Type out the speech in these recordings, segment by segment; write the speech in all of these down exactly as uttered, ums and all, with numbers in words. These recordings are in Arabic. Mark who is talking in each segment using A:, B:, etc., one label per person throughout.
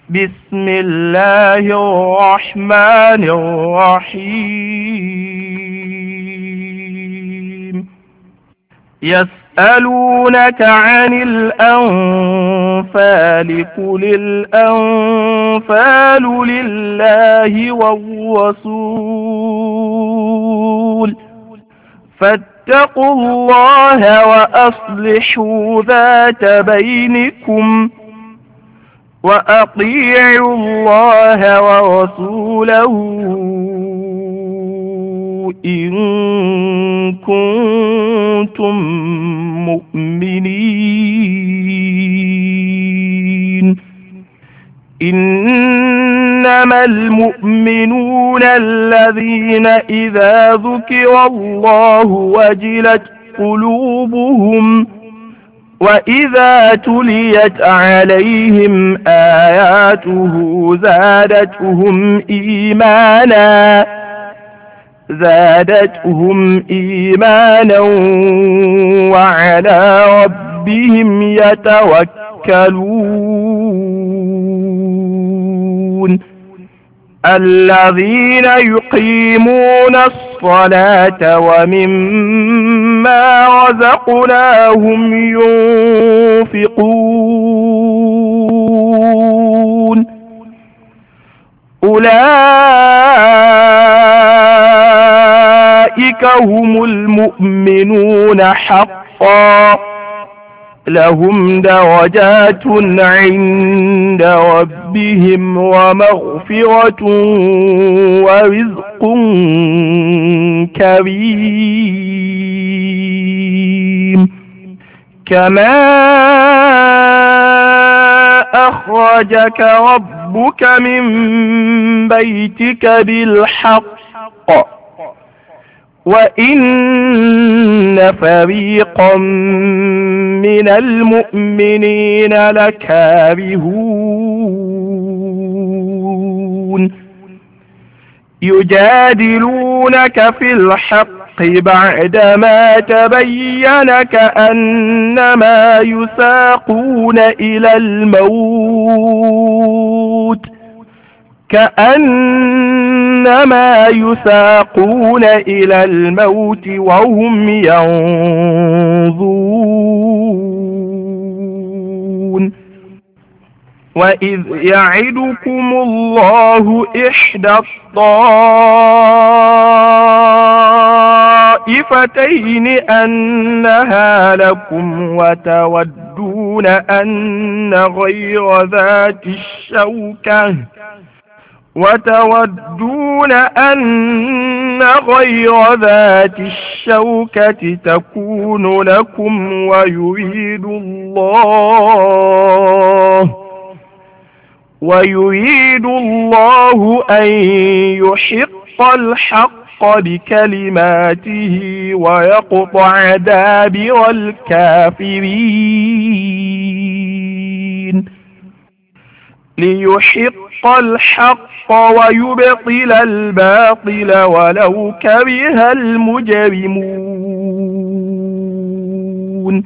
A: بسم الله الرحمن الرحيم يسألونك عن الأنفال قل الأنفال لله والرسول فاتقوا الله وأصلحوا ذات بينكم وأطيعوا الله ورسوله إن كنتم مؤمنين إنما المؤمنون الذين إذا ذكر الله وجلت قلوبهم وإذا تليت عليهم آياته زادتهم إيمانا زادتهم إيمانا وعلى ربهم يتوكلون الذين يقيمون الصلاة ومما رزقناهم ينفقون أولئك هم المؤمنون حقا لهم درجات عند ربهم ومغفرة ورزق كريم كما أخرجك ربك من بيتك بالحق وإن فريقا من المؤمنين لكارهون يجادلونك في الحق بعدما تبين كأنما يساقون إلى الموت كأنما يساقون إلى الموت وهم ينظرون وإذ يعدكم الله إحدى الطائفتين أنها لكم وتودون أن غير ذات الشوكة وتودون أن غير ذات الشوكة تكون لكم ويريد الله ويريد الله أن يحق الحق بكلماته ويقطع دابر الكافرين ليحق الحق ويبطل الباطل ولو كره المجرمون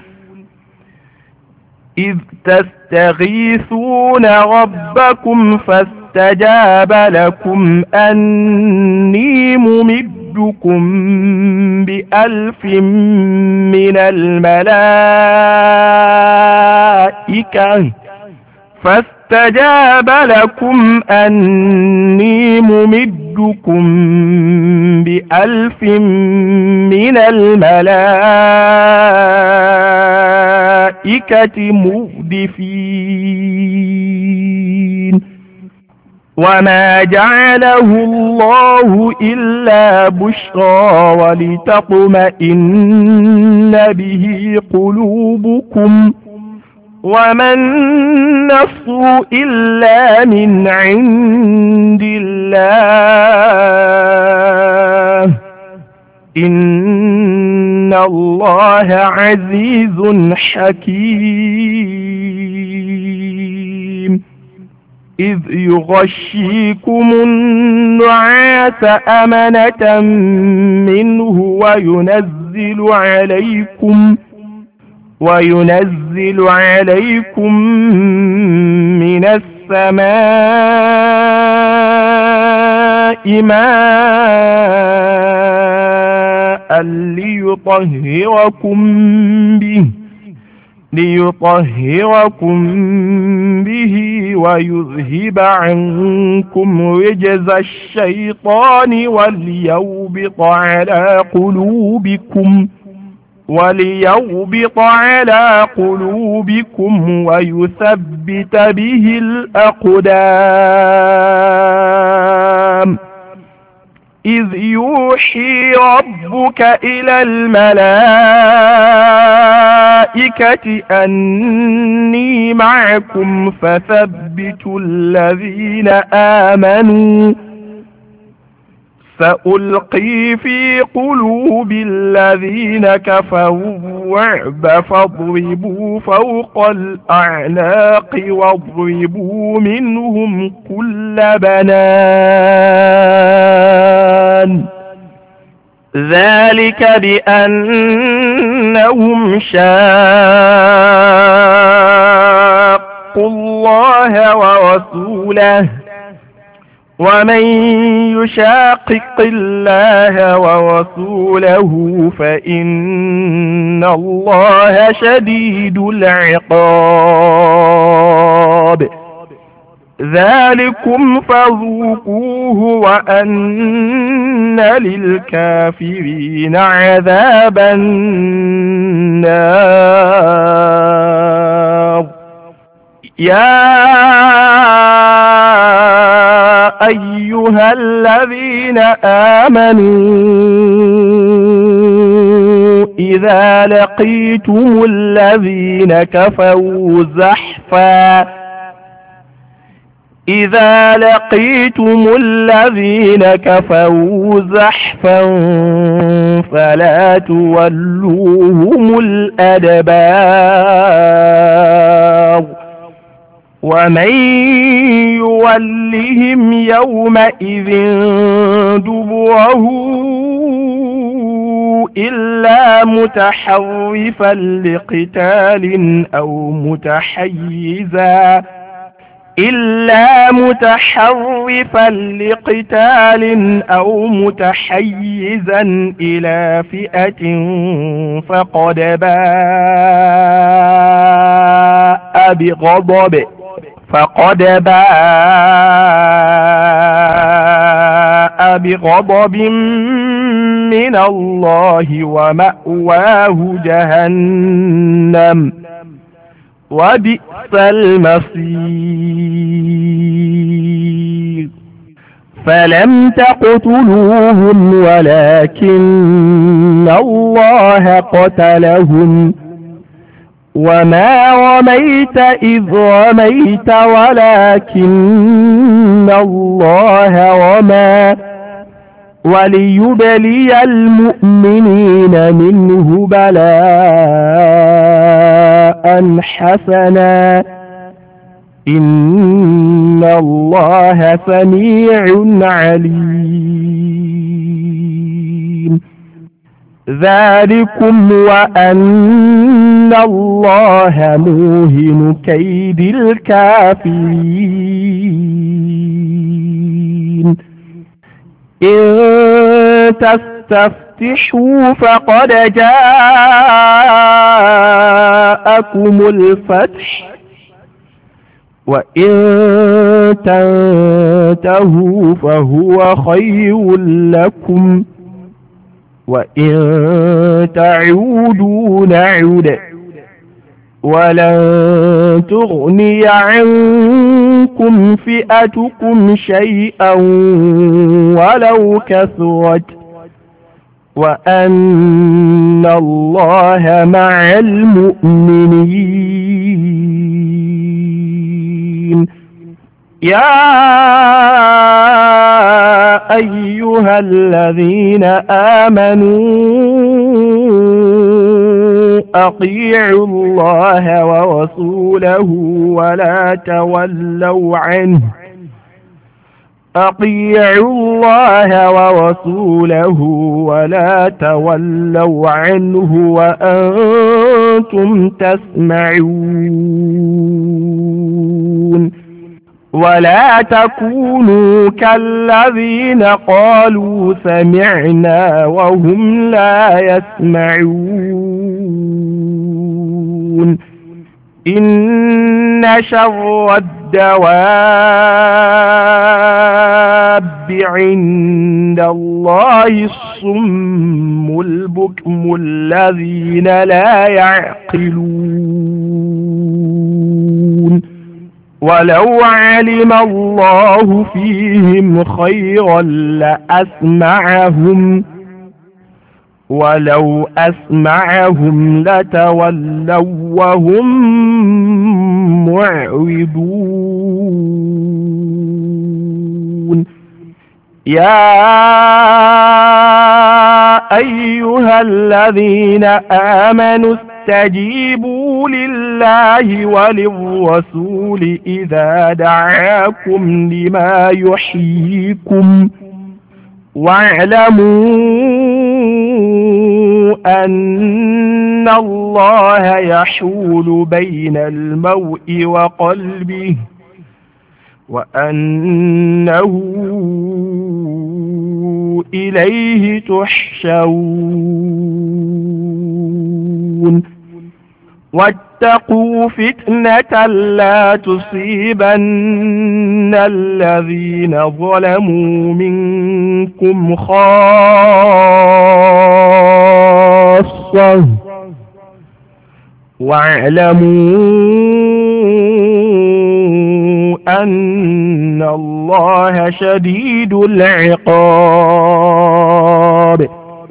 A: إذ تستغيثون ربكم فاستجاب لكم أني ممدكم بألف من الملائكة فاستجاب لكم أني ممدكم بألف من الملائكة مردفين وما جعله الله إلا بشرى ولتطمئن به قلوبكم وما النصر إلا من عند الله إن الله عزيز حكيم إذ يغشيكم النعاس أمنة منه وينزل عليكم وينزل عليكم من السماء ماء ليطهركم به ليطهركم به ويذهب عنكم رجز الشيطان وليربط على قلوبكم وليربط على قلوبكم ويثبت به الأقدام إذ يوحي ربك إلى الملائكة أني معكم فثبتوا الذين آمنوا سألقي في قلوب الذين كفروا الرعب فاضربوا فوق الأعناق واضربوا منهم كل بنان ذلك بأنهم شاقوا الله ورسوله ومن يشاقق الله ورسوله فإن الله شديد العقاب ذلكم فذوقوه وأن للكافرين عذاب النار يا أيها الذين آمنوا إذا لقيتم الذين كفروا زحفا إذا لقيتم الذين كفروا زحفا فلا تولوهم الأدبار ومن يولهم يومئذ دبره إلا متحرفا لقتال أو متحيزا إلا متحرفا لقتال أو متحيزا إلى فئة فقد باء بغضب فقد باء بغضب من الله ومأواه جهنم وبئس المصير فلم تقتلوهم ولكن الله قتلهم وما رميت إذ رميت ولكن الله رمى وليبلي المؤمنين منه بلاء حسنا إن الله سميع عليم ذلكم وأن الله موهن كيد الكافرين إن تستفتحوا فقد جاءكم الفتح وإن تنتهوا فهو خير لكم وإن تعودوا نعد ولن تغني عنكم فئتكم شيئا ولو كثرت وأن الله مع المؤمنين يا أيها الذين آمنوا أطيعوا الله ورسوله ولا تولوا عنه أطيعوا الله ورسوله ولا تولوا عنه وأنتم تسمعون ولا تكونوا كالذين قالوا سمعنا وهم لا يسمعون إن شر الدواب عند الله الصم البكم الذين لا يعقلون ولو علم الله فيهم خيرا لأسمعهم ولو أسمعهم لتولوا وهم معرضون يا أيها الذين آمنوا استجيبوا لله وللرسول إذا دعاكم لما يحييكم واعلموا أن الله يحول بين المرء وقلبه وأنه إليه تحشرون واتقوا فتنة لا تصيبن الذين ظلموا منكم خاصة واعلموا أن الله شديد العقاب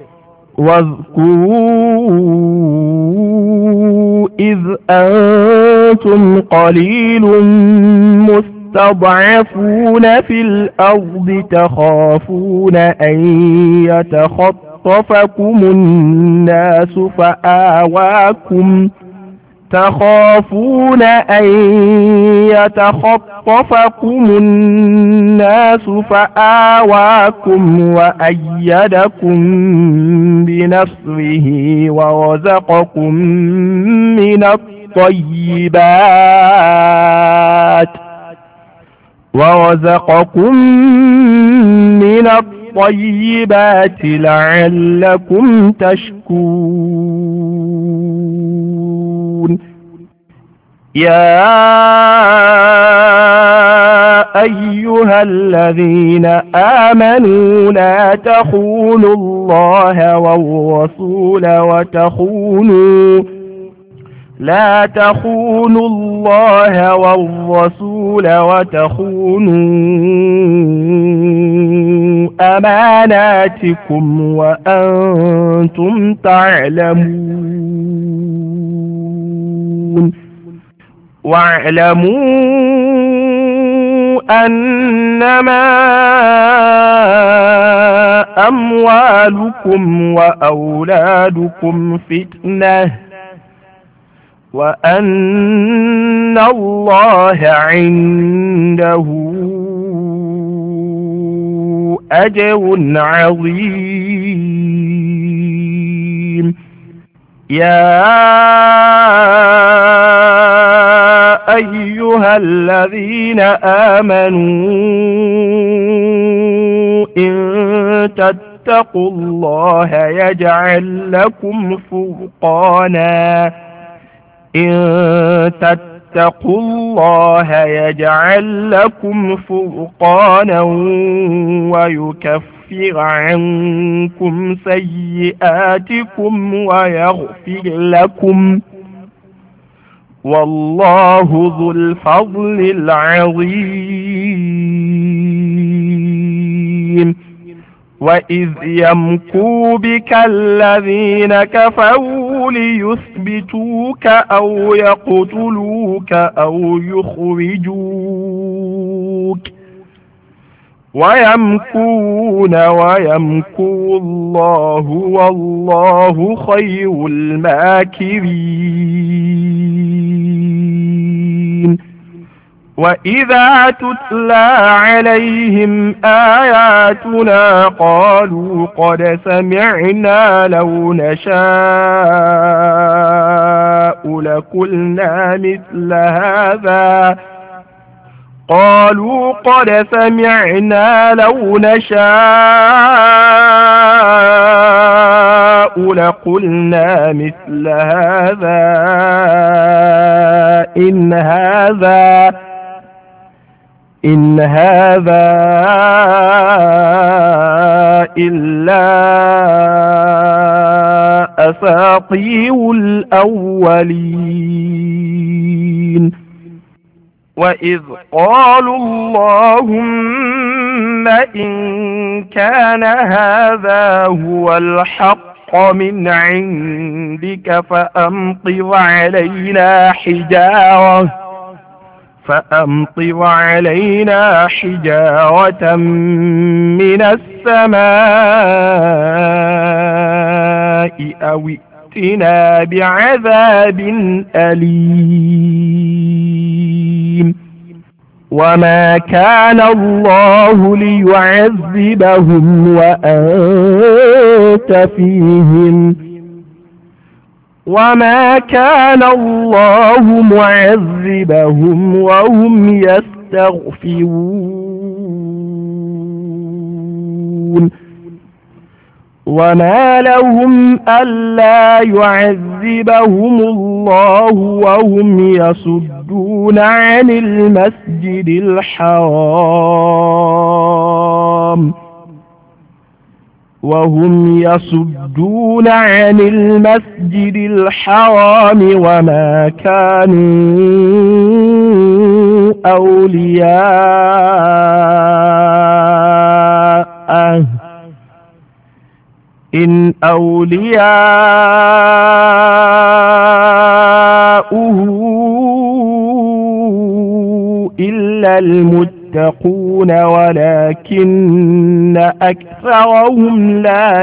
A: واذكروا إذ أنتم قليل مستضعفون في الأرض تخافون أن يتخطفكم الناس فآواكم تخافون أن يتخطفكم الناس فآواكم وأيدكم بنصره ورزقكم من الطيبات ورزقكم من الطيبات لعلكم تشكرون يا أيها الذين آمنوا لا تخونوا الله والرسول وتخونوا لا تخونوا الله والرسول وتخونوا أماناتكم وأنتم تعلمون واعلموا أنما أموالكم وأولادكم فتنة وأن الله عنده أجر عظيم يا أيها الذين آمنوا إن تتقوا الله يجعل لكم فرقانا إن تتقوا الله يجعل لكم فرقانا ويكفر عنكم سيئاتكم ويغفر لكم والله ذو الفضل العظيم وإذ يمكر بك الذين كفروا ليثبتوك أو يقتلوك أو يخرجوك ويمكرون ويمكر الله والله خير الماكرين وإذا تتلى عليهم آياتنا قالوا قد سمعنا لو نشاء لقلنا مثل هذا قالوا قد سمعنا لو نشاء لقلنا مثل هذا إن هذا إن هذا إلا أساطير الأولين وإذ قالوا اللهم إن كان هذا هو الحق من عندك فأمطر علينا حجارة فأمطر علينا حجارة من السماء أو ائتنا بعذاب أليم وما كان الله ليعذبهم وأنت فيهم وما كان الله معذبهم وهم يستغفرون وما لهم ألا يعذبهم الله وهم يصدون عن المسجد الحرام وهم يصدون عن المسجد الحرام وما كانوا أولياءه إن أولياؤه إلا المتقون ولكن أكثرهم لا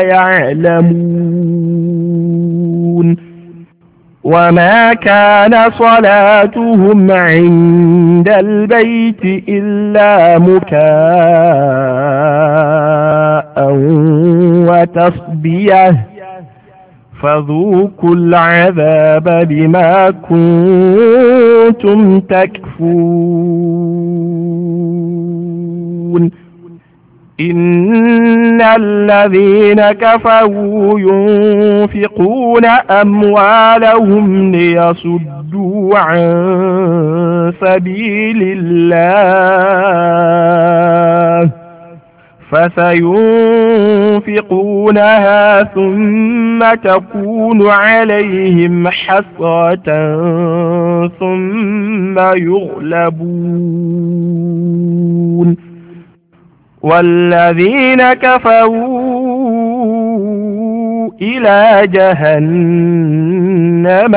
A: يعلمون وما كان صلاتهم عند البيت إلا مكاء وتصديه فذوقوا العذاب بما كنتم تكفرون إن الذين كفروا ينفقون أموالهم ليصدوا عن سبيل الله فسينفقونها ثم تكون عليهم حسرة ثم يغلبون والذين كفروا إلى جهنم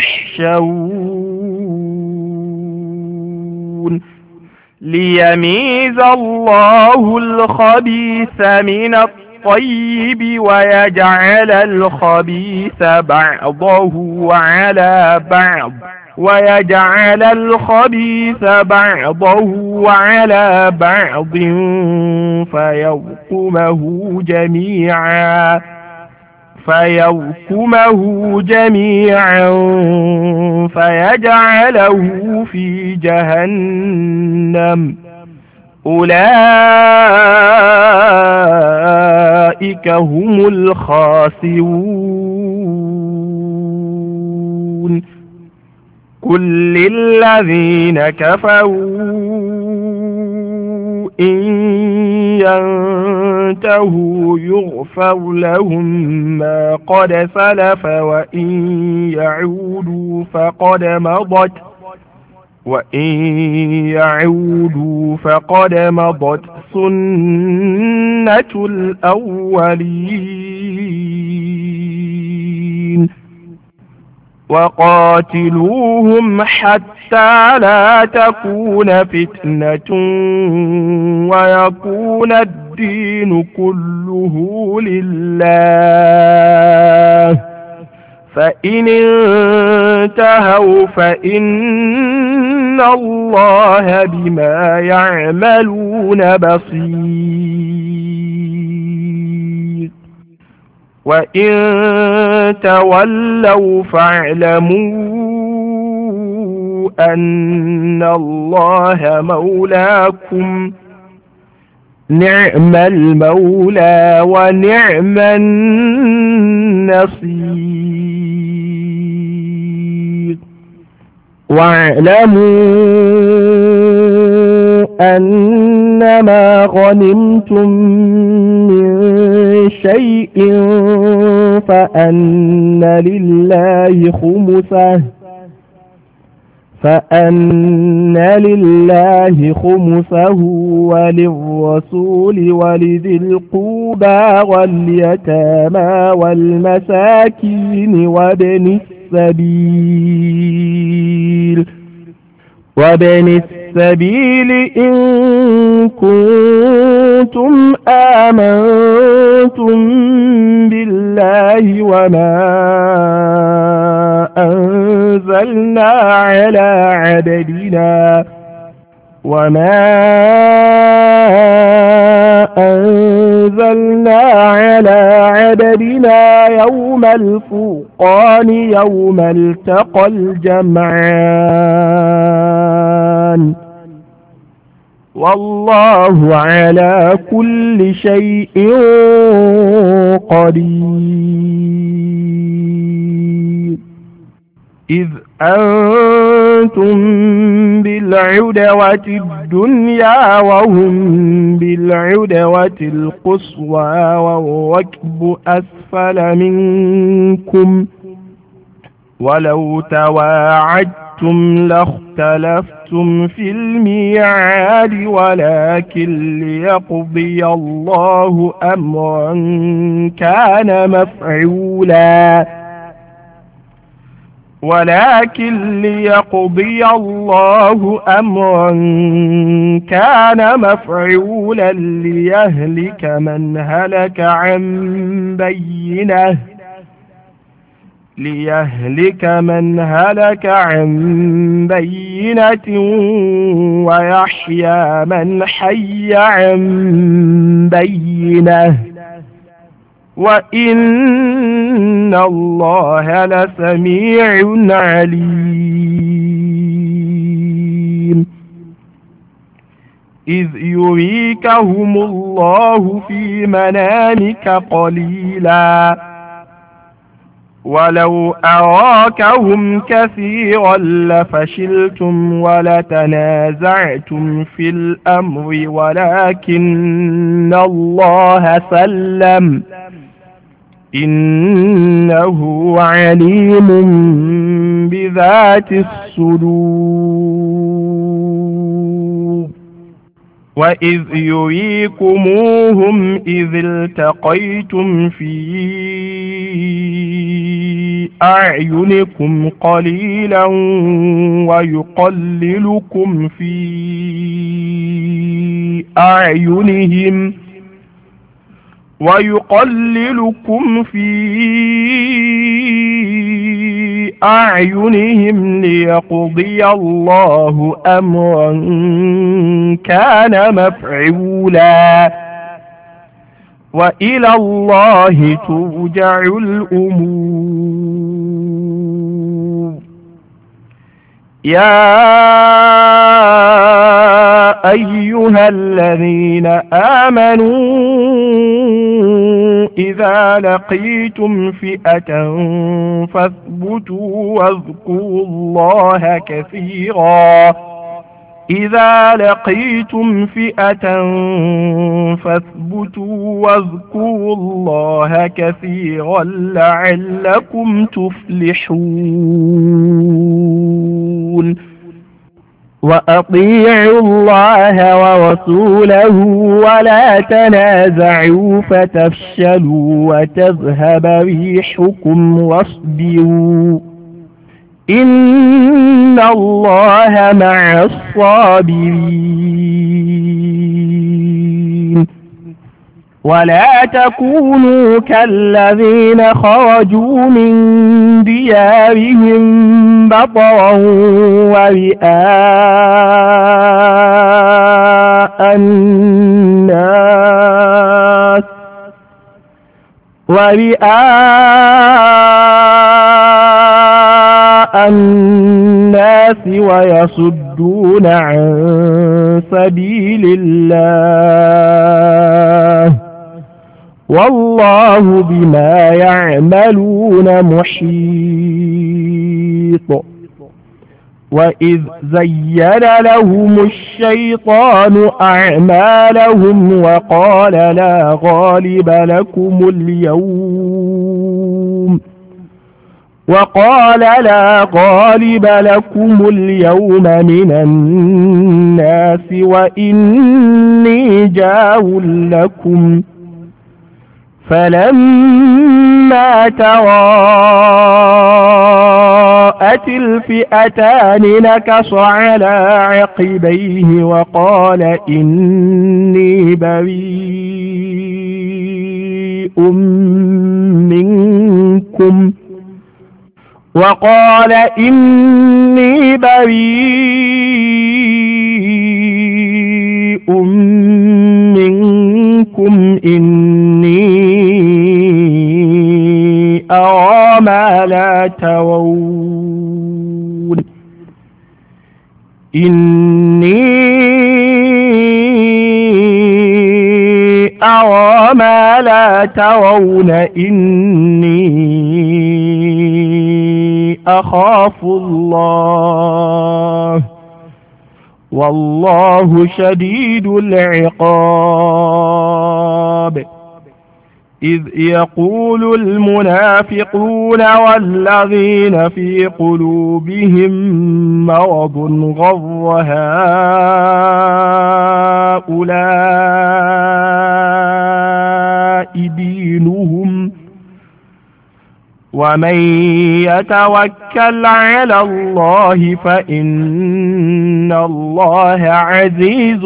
A: يحشرون ليميز الله الخبيث من الطيب ويجعل الخبيث بعضه على بعض ويجعل الخبيث بعضه على بعض فيركمه جميعا فيركمه جميعا فيجعله في جهنم أولئك هم الخاسرون قل للذين كفروا إن ينتهوا يغفر لهم ما قد سلف وإن يعودوا فقد مضت وإن يعودوا فقد مضت سنة الأولين وقاتلوهم حتى لا تكون فتنة ويكون الدين كله لله فإن انتهوا فإن الله بما يعملون بصير وإن تولوا فاعلموا أن الله مولاكم نعم المولى ونعم النصير واعلموا أنما غنمتم من شيء فأن لله خمسه فأن لله خمسه وللرسول ولذي القربى واليتامى والمساكين وابن السبيل وابن السبيل إن كنتم آمنتم بالله وما أنزلنا على عبدنا وما أنزلنا على عبدنا يوم الفرقان يوم التقى الجمعان والله على كل شيء قدير إذ أنتم بالعدوة الدنيا وهم بالعدوة القصوى والركب أسفل منكم ولو تواعدتم لاختلفتم في الميعاد ولكن ليقضي الله أمرا كان مفعولا ولكن ليقضي الله أمرا كان مفعولا ليهلك من هلك عن بينه ليهلك من هلك عن بينة ويحيى من حي عن بينة وإن الله لسميع عليم إذ يريكهم الله في منامك قليلا ولو أراكهم كثيرا لفشلتم ولتنازعتم في الأمر ولكن الله سلم إنه عليم بذات الصدور وإذ يريكموهم إذ التقيتم في أعينكم قليلا ويقللكم في أعينهم ويقللكم في أعينهم ليقضي الله أمرا كان مفعولا وإلى الله ترجع الأمور يا أيها الذين آمنوا إذا لقيتم فئة فاثبتوا واذكروا الله كثيرا إذا لقيتم فئة فاثبتوا واذكروا الله كثيرا لعلكم تفلحون وأطيعوا الله ورسوله ولا تنازعوا فتفشلوا وتذهب ريحكم واصبروا إن الله مع الصابرين ولا تكونوا كالذين خرجوا من ديارهم بطرا ورئاء الناس ورئاء الناس الناس ويصدون عن سبيل الله والله بما يعملون محيط. وإذ زين لهم الشيطان أعمالهم وقال لا غالب لكم اليوم وقال لا غالب لكم اليوم من الناس وإني جار لكم فلما تراءت الفئتان نكص على عقبيه وقال إني بريء منكم وقال إني بريء منكم إني أرى ما لا ترون إني أرى ما لا ترون إني أخاف الله والله شديد العقاب. إذ يقول المنافقون والذين في قلوبهم مرض غر هؤلاء دينهم ومن يتوكل على الله فإن الله عزيز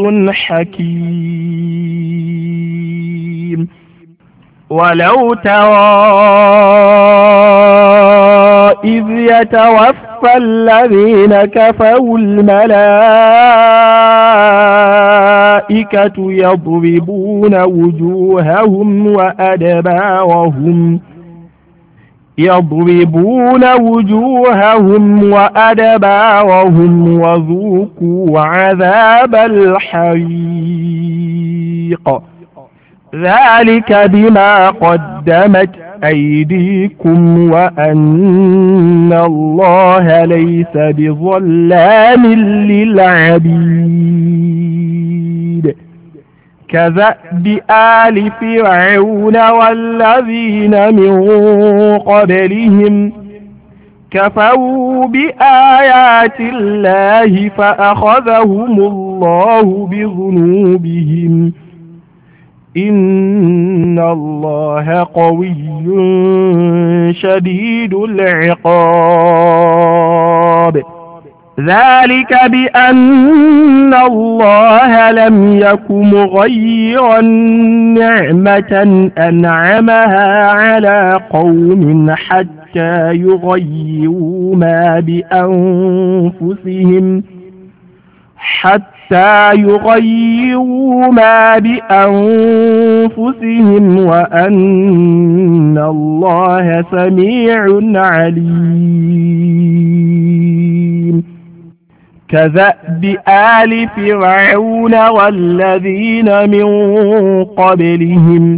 A: حكيم. ولو ترى إذ يتوفى الذين كفروا الملائكة يضربون وجوههم وأدبارهم يضربون وجوههم وأدبارهم وذوقوا عذاب الحريق ذلك بما قدمت أيديكم وأن الله ليس بظلام للعبيد. كدأب آل فرعون والذين من قبلهم كفروا بآيات الله فأخذهم الله بذنوبهم إن الله قوي شديد العقاب. ذلك بأن الله لم يك مغيرا نعمة أنعمها على قوم حتى يغيروا ما بأنفسهم حتى يغيروا ما بأنفسهم وأن الله سميع عليم. كدأب آل فرعون والذين من قبلهم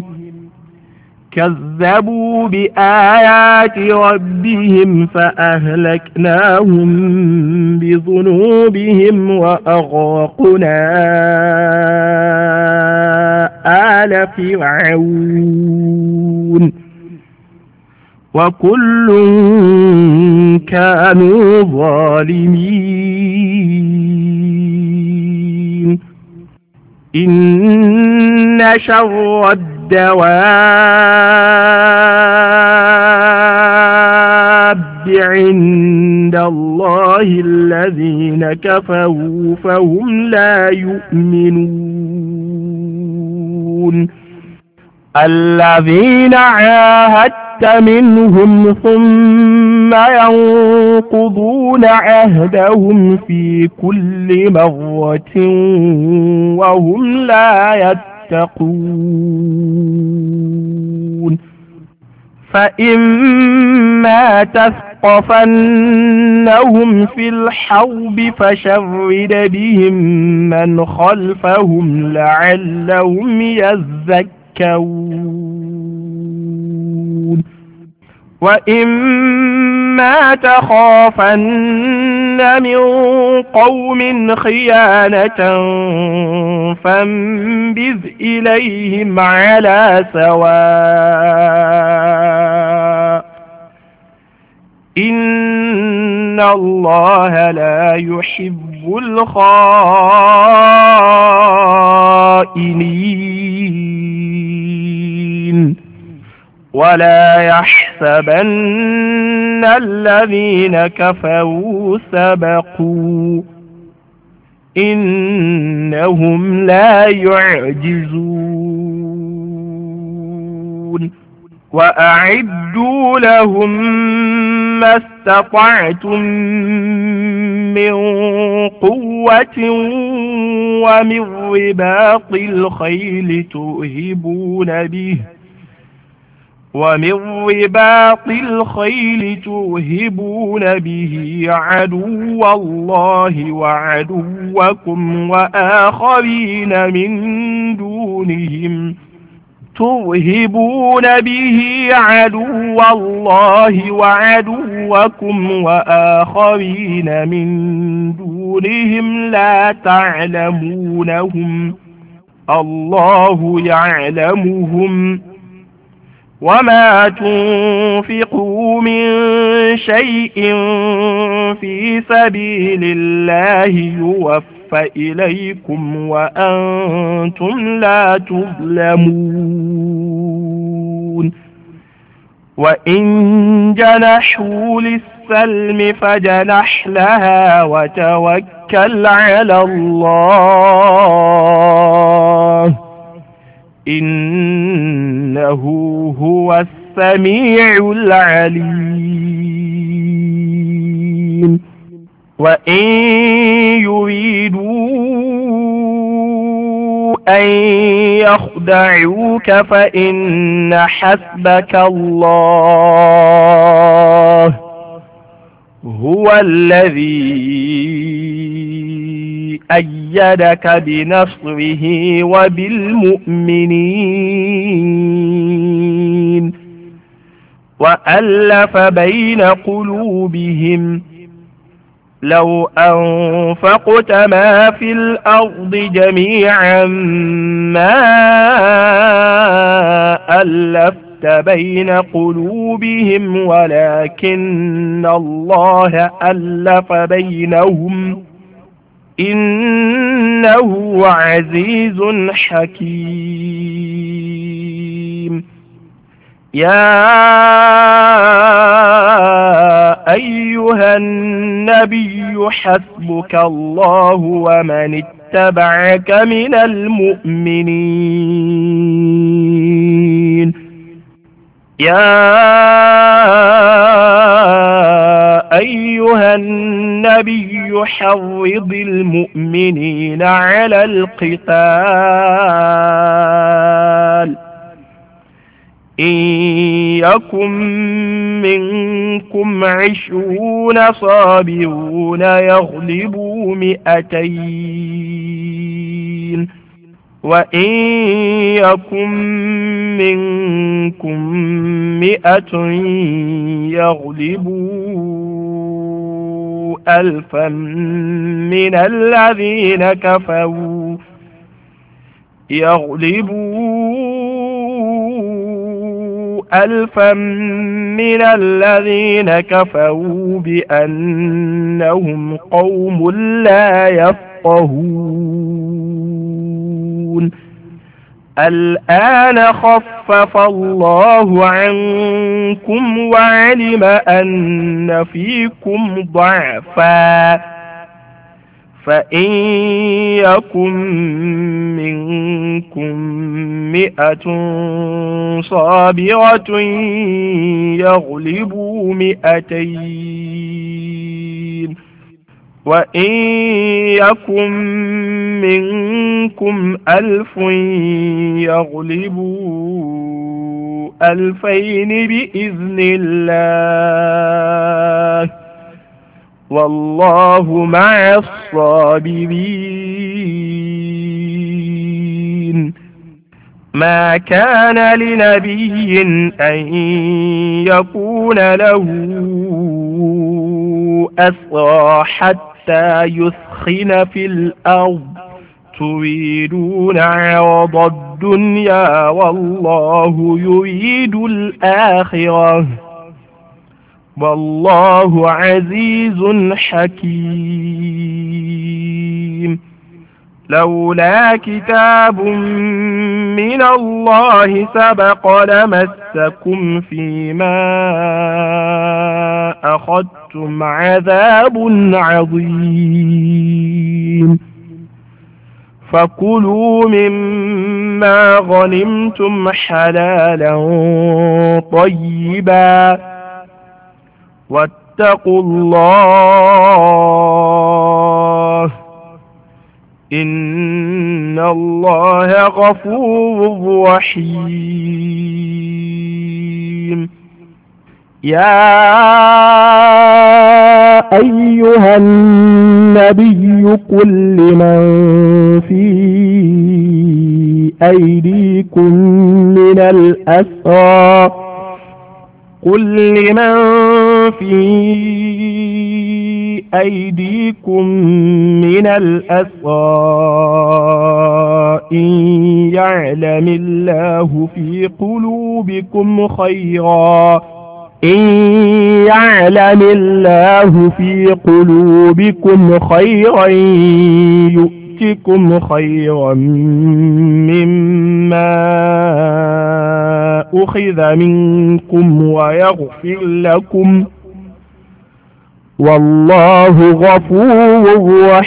A: كذبوا بآيات ربهم فأهلكناهم بذنوبهم وأغرقنا آل فرعون وكل كانوا ظالمين. إن شر الدواب عند الله الذين كفروا فهم لا يؤمنون. الذين عاهدت منهم ثم ينقضون عهدهم في كل مرة وهم لا يتقون. فإما تثقفون تثقفنهم في الحرب فشرد بهم من خلفهم لعلهم يذكرون وإما تخافن من قوم خيانة فانبذ إليهم على سواء إن الله لا يحب الخائنين ولا يحسبن الذين كفروا سبقوا إنهم لا يعجزون وأعدوا لهم ما استطعتم من قوة ومن رباط الخيل ترهبون به ومن رباط الخيل ترهبون به عدو الله وعدوكم وآخرين من دونهم ترهبون به عدو الله وعدوكم وآخرين من دونهم لا تعلمونهم الله يعلمهم وما تنفقوا من شيء في سبيل الله يوفى إليكم وأنتم لا تظلمون وإن جنحوا للسلم فجنح لها وتوكل على الله إنه هو السميع العليم وإن يريدوا أن يخدعوك فإن حسبك الله هو الذي أيدك بنصره وبالمؤمنين وألف بين قلوبهم لو أنفقت ما في الأرض جميعا ما ألفت بين قلوبهم ولكن الله ألف بينهم إنه عزيز حكيم يا أيها النبي حسبك الله ومن اتبعك من المؤمنين يا أيها النبي حرض المؤمنين على القتال إن يكن منكم عشرون صابرون يغلبوا مئتين وإن يكن منكم مئة يغلبوا ألفا من الذين كفروا يغلبوا ألفا من الذين كفروا بأنهم قوم لا يفقهون الآن خفف الله عنكم وعلم أن فيكم ضعفا فإن يكن منكم مئة صابرة يغلبوا مئتين وإن يكن منكم ألف يغلبوا ألفين بإذن الله والله مع الصابرين. ما كان لنبي أن يكون له أسرى حتى يثخن في الأرض تريدون عرض الدنيا والله يريد الآخرة والله عزيز حكيم. لولا كتاب من الله سبق لمسكم فيما أخذتم عذاب عظيم. فكلوا مما غنمتم حلالا طيبا واتقوا الله إن الله غفور رحيم. يا أيها النبي قل لمن في أيديكم من الأسرى قل لمن في أيديكم من الأسرى إن يعلم الله في قلوبكم خيرا إن يعلم الله في قلوبكم خيرا يؤتكم خيرا مما أخذ منكم ويغفر لكم والله غفور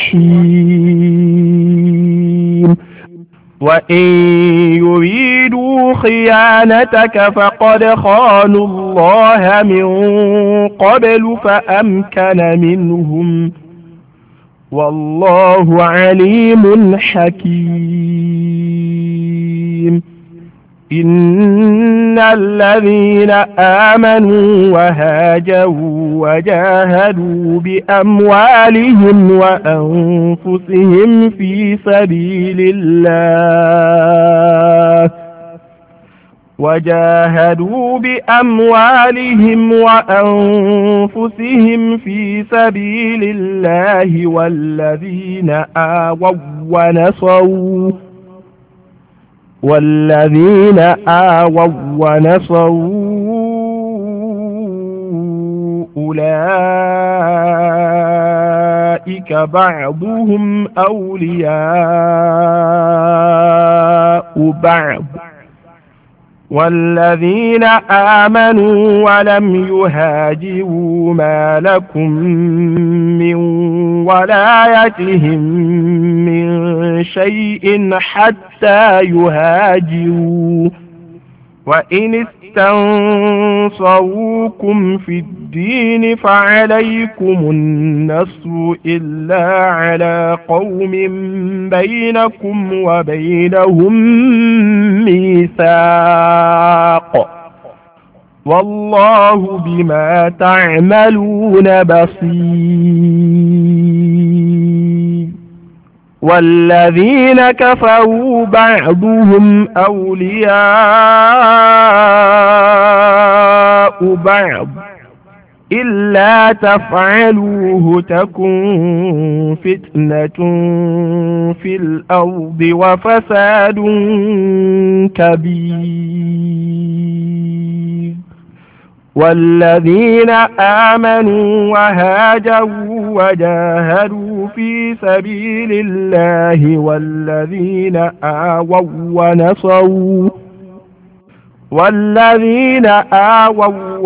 A: رحيم. وإن يريدوا خيانتك فقد خانوا الله من قبل فأمكن منهم والله عليم حكيم. إن الذين آمنوا وهاجروا وجاهدوا بأموالهم وأنفسهم في سبيل الله وجاهدوا بأموالهم وأنفسهم في سبيل الله والذين آووا ونصروا والذين آووا ونصروا أولئك بعضهم أولياء بعض والذين آمنوا ولم يهاجروا ما لكم من ولايتهم من شيء حتى يهاجروا وإن استنصروكم في الدين فعليكم النصر إلا على قوم بينكم وبينهم ميثاق والله بما تعملون بصير. والذين كفروا بعضهم أولياء بعض إلا تفعلوه تكن فتنة في الأرض وفساد كبير. والذين آمنوا وهاجروا وجاهدوا في سبيل الله والذين آووا ونصروا والذين آووا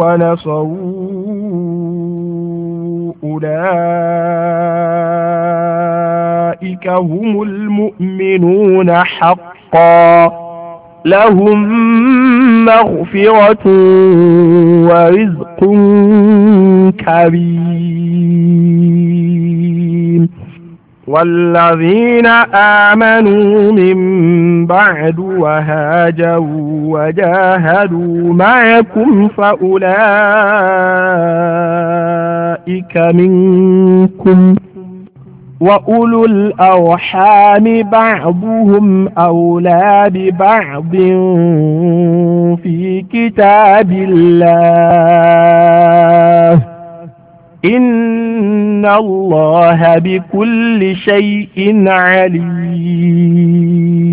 A: ونصروا أولئك هم المؤمنون حقا لهم مغفرة ورزق كريم. والذين آمنوا من بعد وهاجروا وجاهدوا معكم فأولئك منكم وأولو الأرحام بعضهم أولى ببعض في كتاب الله إن الله بكل شيء عليم.